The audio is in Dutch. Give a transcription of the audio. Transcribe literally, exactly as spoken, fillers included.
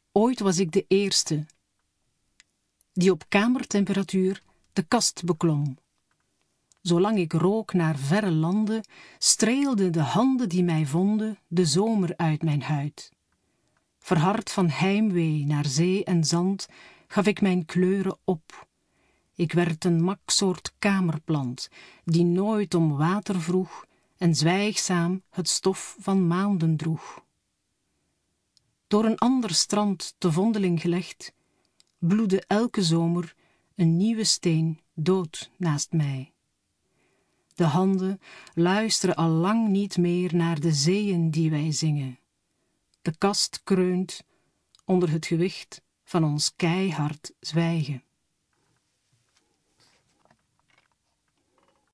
Ooit was ik de eerste die op kamertemperatuur de kast beklom. Zolang ik rook naar verre landen, streelden de handen die mij vonden de zomer uit mijn huid. Verhard van heimwee naar zee en zand gaf ik mijn kleuren op. Ik werd een maksoort kamerplant die nooit om water vroeg en zwijgzaam het stof van maanden droeg. Door een ander strand te vondeling gelegd, bloedde elke zomer een nieuwe steen dood naast mij. De handen luisteren al lang niet meer naar de zeeën die wij zingen. De kast kreunt onder het gewicht van ons keihard zwijgen.